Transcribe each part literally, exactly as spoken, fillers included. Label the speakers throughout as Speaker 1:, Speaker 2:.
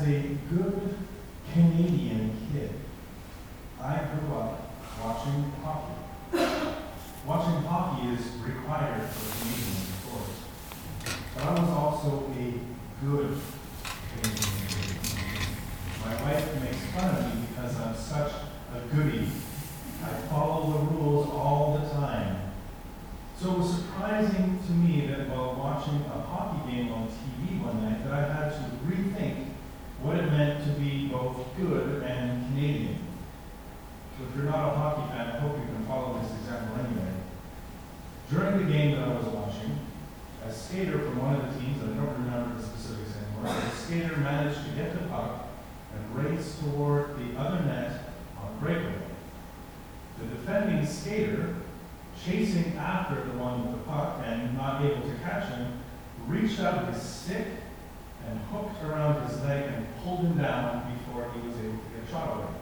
Speaker 1: a good Canadian kid, I grew up watching hockey. Watching hockey is required for Canadians, of course. But I was also a good Canadian kid. My wife makes fun of me because I'm such a goodie. I follow the rules all the time. So it was surprising to me that while watching a hockey game on T V one night, that I had to rethink what it meant to be both good and Canadian. So if you're not a hockey fan, I hope you can follow this example anyway. During the game that I was watching, a skater from one of the teams, I don't remember the specifics anymore, the skater managed to get the puck and race toward the other net on breakaway. The defending skater, chasing after the one with the puck and not able to catch him, reached out with his stick and hooked around his leg and pulled him down before he was able to get shot away.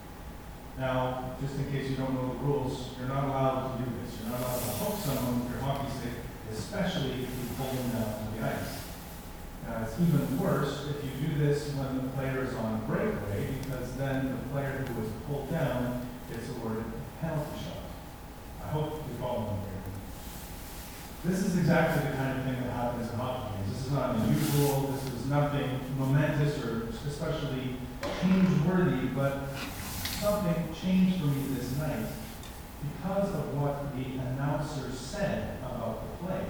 Speaker 1: Now, just in case you don't know the rules, you're not allowed to do this. You're not allowed to hook someone with your hockey stick, especially if you pull them down to the ice. Now, it's even worse if you do this when the player is on breakaway, because then the player who was pulled down gets awarded a penalty shot. I hope you follow me here. This is exactly the kind of thing that happens in hockey games. This is not unusual. This is nothing momentous or especially change-worthy, but something changed for me this night because of what the announcer said about the play.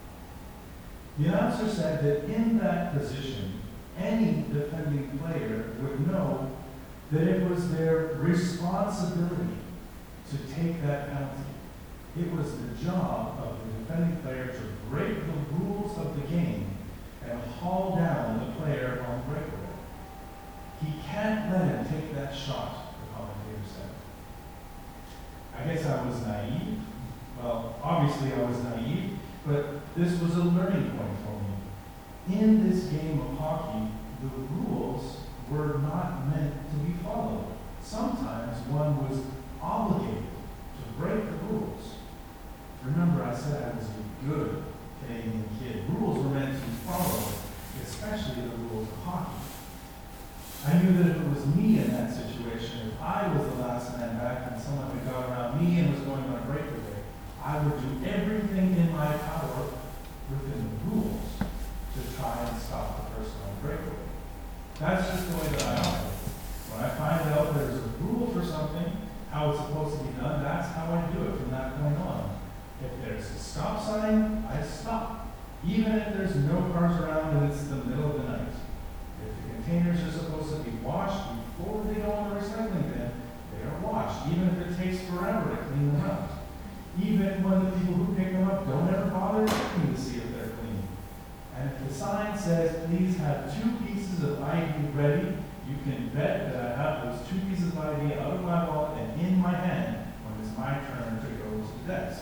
Speaker 1: The announcer said that in that position, any defending player would know that it was their responsibility to take that penalty. It was the job of the defending player to break the rules of the game and haul down the player on breakaway. He can't let him take that shot, the commentator said. I guess I was naive. Well, obviously I was naive, but this was a learning point for me. In this game of hockey, the rules were not meant to be followed. Sometimes one was obligated to break the rules. Remember, I said I was a good Canadian kid. Rules were meant to be followed, especially the rules of hockey. I knew that if it was me in that situation, if I was the last man back and someone had got around me and was going on a breakaway, I would do everything in my power within the rules to try and stop the person on breakaway. That's just the way that I operate. When I find out there's a rule for something, how it's supposed to be done, that's how I do it from that point on. If there's a stop sign, I stop. Even if there's no cars around and it's the middle of the night. If the containers are supposed to be washed before they go in the recycling bin, they are washed, even if it takes forever to clean them up. Even when the people who pick them up don't ever bother checking to see if they're clean. And if the sign says, please have two pieces of I D ready, you can bet that I have those two pieces of I D out of my wallet and in my hand when it's my turn to go to the desk.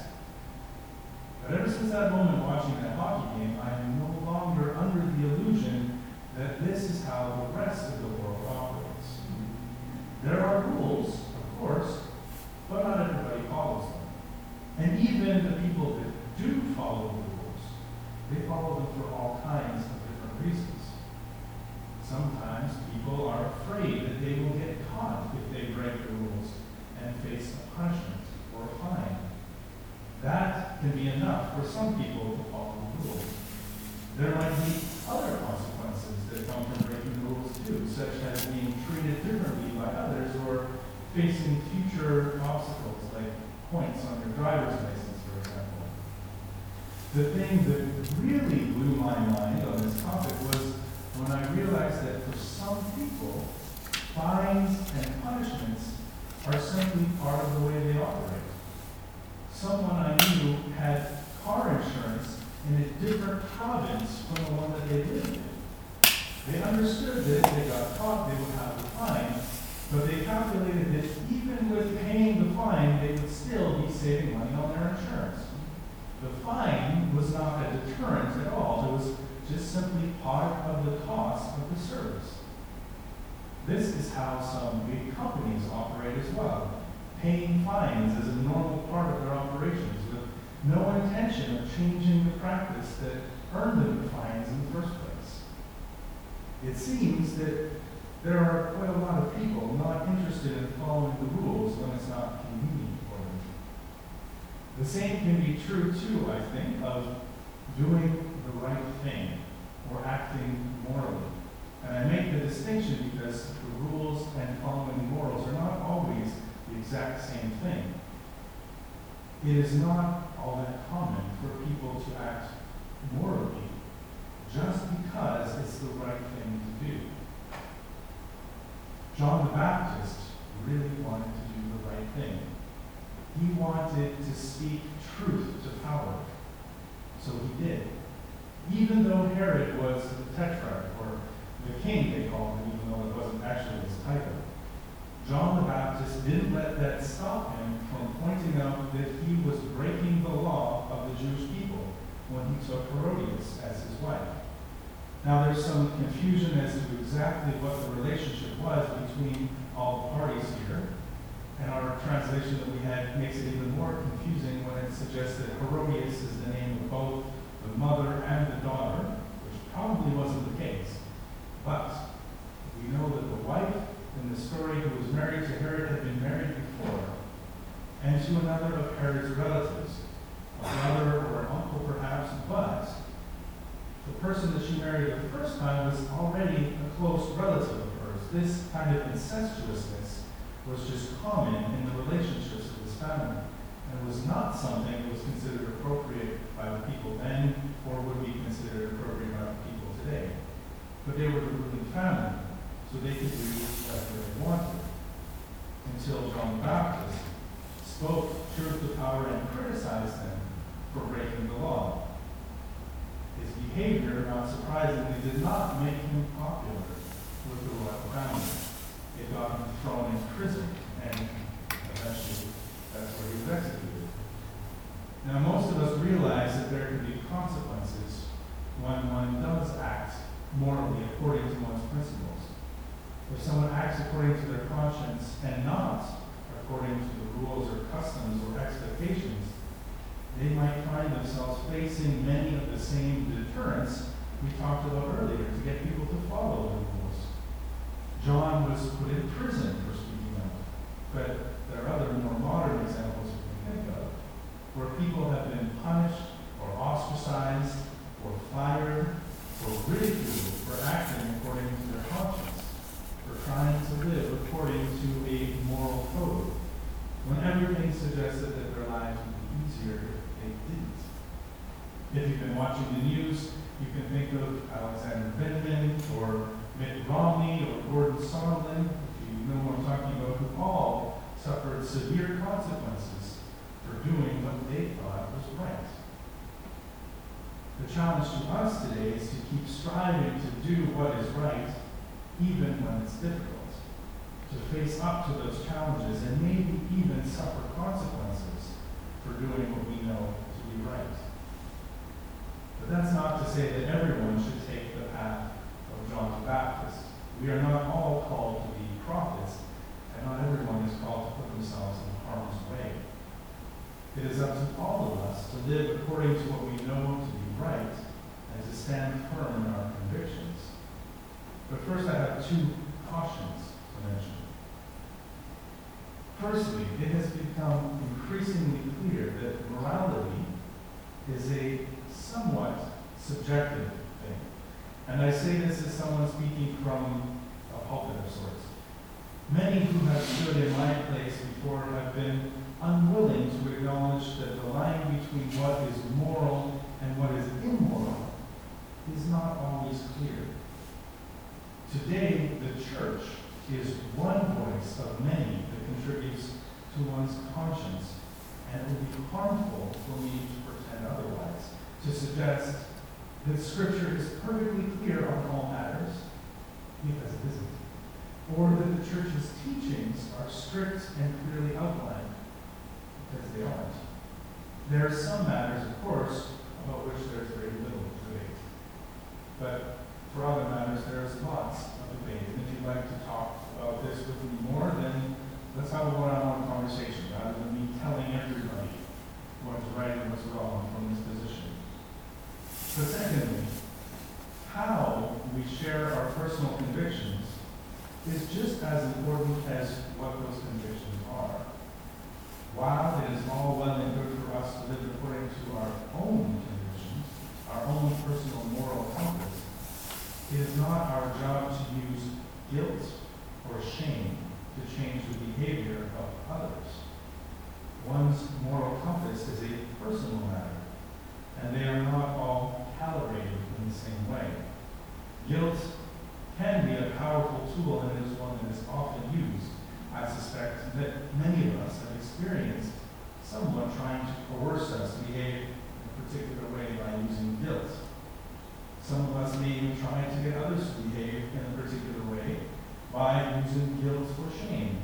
Speaker 1: But ever since that moment watching that hockey game, I am no longer under the illusion that this is how the rest of the world operates. There are rules, of course, but not everybody follows them. And even the people that do follow the rules, they follow them for all kinds of different reasons. Sometimes people are afraid that they will get caught if they break the rules and face a punishment or a fine. That can be enough for some people to follow the rules. There might be other consequences that come from breaking the rules too, such as being treated differently by others or facing future obstacles like points on your driver's license, for example. The thing that really blew my mind on this topic was when I realized that for some people, fines and punishments are simply part of the way they operate. Someone I knew had car insurance in a different province from the one that they lived in. They understood that if they got caught, they would have a fine, but they calculated that even with paying the fine, they would still be saving money on their insurance. The fine was not a deterrent at all. It was just simply part of the cost of the service. This is how some big companies operate as well, paying fines as a normal part of their operations with no intention of changing the practice that earned them the fines in the first place. It seems that there are quite a lot of people not interested in following the rules when it's not convenient for them. The same can be true, too, I think, of doing the right thing or acting morally. And I make the distinction because the rules and following morals are not always the exact same thing. It is not all that common for people to act morally just because it's the right thing to do. John the Baptist really wanted to do the right thing. He wanted to speak truth to power. So he did. Even though Herod was the tetrarch, or the king they called him, even though it wasn't actually his title, John the Baptist didn't let that stop him from pointing out that he was breaking the law of the Jewish people when he took Herodias as his wife. Now there's some confusion as to exactly what the relationship was between all the parties here, and our translation that we had makes it even more confusing when it suggests that Herodias is the name of both the mother and the daughter, which probably wasn't the case. But we know that the wife in the story who was married to Herod had been married before, and to another of Herod's relatives, a brother or an uncle perhaps, but the person that she married the first time was already a close relative of hers. This kind of incestuousness was just common in the relationships of this family, and was not something that was considered appropriate by the people then, or would be considered appropriate by the people today. But they were the ruling family, so they could do whatever they wanted. Until John the Baptist spoke truth to power and criticized them for breaking the law. His behavior, not surprisingly, did not make him popular with the royal family. It got him thrown in prison, and eventually that's where he was executed. Now, most of us realize that there can be consequences when one does act morally according to one's principles. If someone acts according to their conscience and not according to the rules or customs or expectations, they might find themselves facing many of the same deterrents we talked about earlier to get people to follow the rules. John was put in prison for speaking out, but there are other more modern examples we can think of where people have been punished or ostracized or fired or ridiculed for acting according to their conscience, for trying to live according to a moral code, when everything suggested that their lives would be easier if they didn't. If you've been watching the news, you can think of Alexander Vindman or Mitt Romney or Gordon Sondland, if you know what I'm talking about, who all suffered severe consequences for doing what they thought was right. The challenge to us today is to keep striving to do what is right, even when it's difficult, to face up to those challenges and maybe even suffer consequences for doing what we know to be right. But that's not to say that everyone should take the path of John the Baptist. We are not all called to be prophets, and not everyone is called to put themselves in harm's way. It is up to all of us to live according to what we know to be right and to stand firm in our convictions. But first I have two cautions to mention. Firstly, it has become increasingly clear that morality is a somewhat subjective thing. And I say this as someone speaking from a pulpit of sorts. Many who have stood in my place before have been unwilling to acknowledge that the line between what is moral and what is immoral is not always clear. Today, the church is one voice of many that contributes to one's conscience, and it would be harmful for me to pretend otherwise, to suggest that Scripture is perfectly clear on all matters, because it isn't, or that the church's teachings are strict and clearly outlined, because they aren't. There are some matters, of course, about which there's very little debate. But for other matters, there is lots of debate. And if you'd like to talk about this with me more, then let's have a one-on-one conversation, rather than me telling everybody what's right and what's wrong from this position. But secondly, how we share our personal convictions is just as important as what those convictions are. While it is all well and good for us to live according to our own convictions, our own personal moral compass, it is not our job to use guilt or shame to change the behavior of others. One's moral compass is a personal matter, and they are not all calibrated in the same way. Guilt can be a powerful tool, and it is one that is often used. I suspect that many of us have experienced someone trying to coerce us to behave in a particular way by using guilt. Some of us may even try to get others to behave in a particular way by using guilt or shame.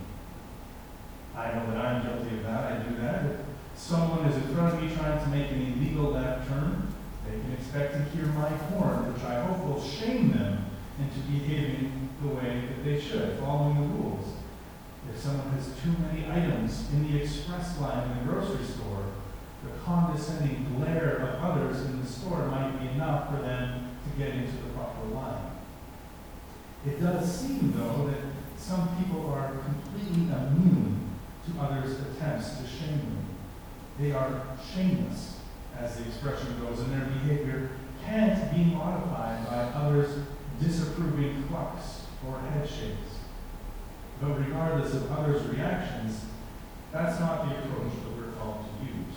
Speaker 1: I know that I'm guilty of that. I do that. If someone is in front of me trying to make an illegal left turn, they can expect to hear my horn, which I hope will shame them into behaving the way that they should, following the rules. If someone has too many items in the express line in the grocery store, the condescending glare of others in the store might be enough for them to get into the proper line. It does seem, though, that some people are completely immune to others' attempts to shame them. They are shameless, as the expression goes, and their behavior can't be modified by others' disapproving clucks or head shakes. But regardless of others' reactions, that's not the approach that we're called to use.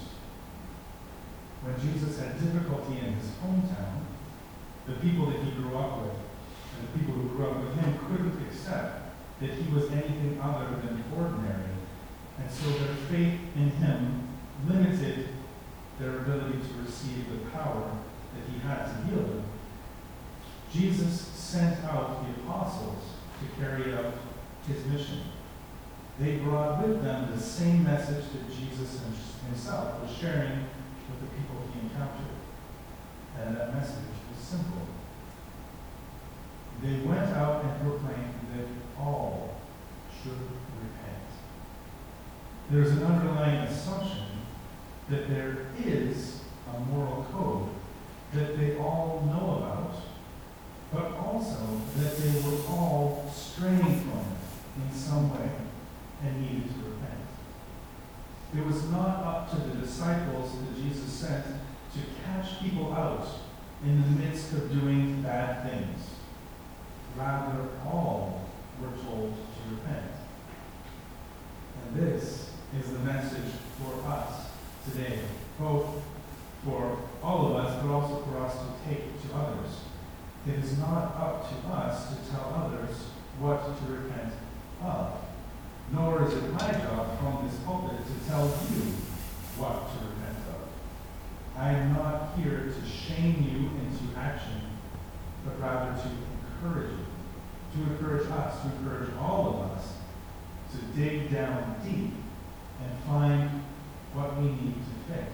Speaker 1: When Jesus had difficulty in his hometown, the people that he grew up with and the people who grew up with him couldn't accept that he was anything other than ordinary. And so their faith in him limited their ability to receive the power that he had to heal them. Jesus sent out the apostles to carry out his mission. They brought with them the same message that Jesus himself was sharing with the people he encountered. And that message was simple. They went out and proclaimed that all should repent. There's an underlying assumption that there is a moral code that they all know about, but also that they were all straying from it in some way and needed to repent. It was not up to the disciples that Jesus sent to catch people out in the midst of doing bad things. Rather, all were told to repent. And this is the message for us today, both for all of us, but also for us to take to others. It is not up to us to tell others what to repent of, nor is it my job from this pulpit to tell you what to repent of. I am not here to shame you into action, but rather to encourage you, to encourage us, to encourage all of us to dig down deep and find what we need to fix.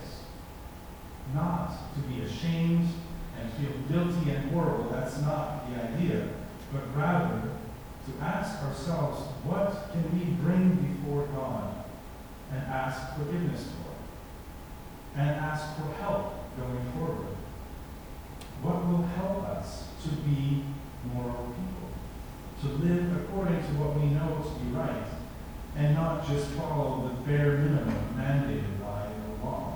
Speaker 1: Not to be ashamed and feel guilty and horrible, that's not the idea, but rather to ask ourselves, what can we bring before God and ask forgiveness for, and ask for help going forward? What will help us to be moral people, to live according to what we know to be right, and not just follow the bare minimum mandated by the law?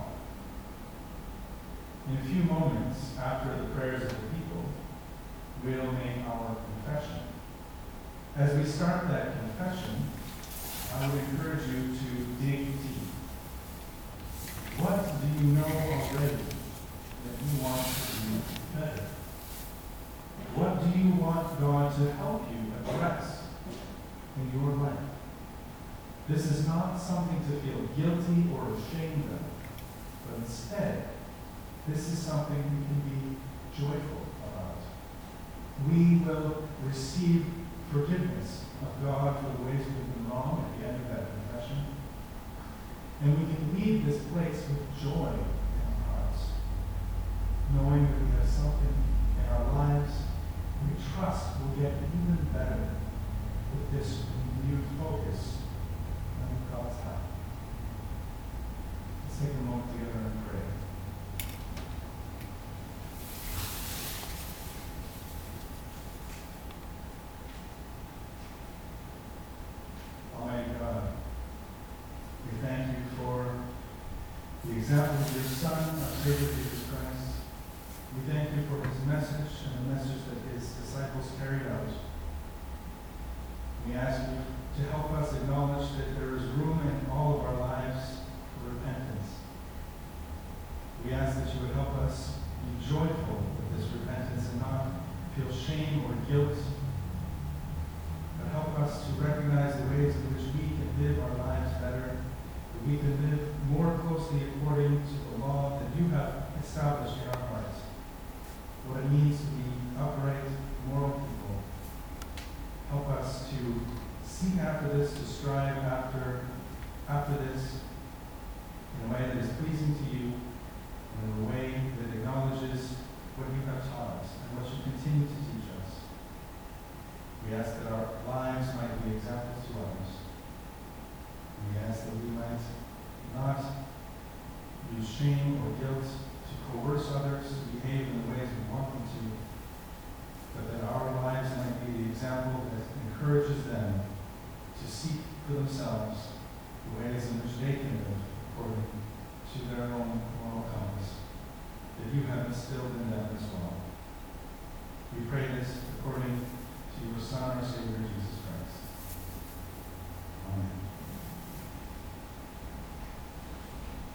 Speaker 1: In a few moments after the prayers of the people, we'll make our confession. As we start that confession, I would encourage you to dig deep. What do you know already that you want to do better? What do you want God to help you address in your life? This is not something to feel guilty or ashamed of, but instead, this is something we can be joyful about. We will receive forgiveness of God for the ways we've been wrong at the end of that confession. And we can leave this place with joy in our hearts, knowing that we have something in our lives we trust will get even better with this renewed focus on God's help. Let's take a moment together and pray. example of your Son, our Savior Jesus Christ. We thank you for his message and the message that his disciples carried out. We ask you to help us acknowledge that there is room in all of our lives for repentance. We ask that you would help us be joyful with this repentance and not feel shame or guilt, but help us to recognize the ways in which we can live our lives better, that we can live more closely according to the law that you have established in our hearts, what it means to be upright, moral people. Help us to seek after this, to strive after, after this in a way that is pleasing to you, and in a way that acknowledges what you have taught us and what you continue to teach us. We ask that our lives might be examples to others. We ask that we might not use shame or guilt to coerce others to behave in the ways we want them to, but that our lives might be the example that encourages them to seek for themselves the ways in which they can live according to their own moral compass that you have instilled in them as well.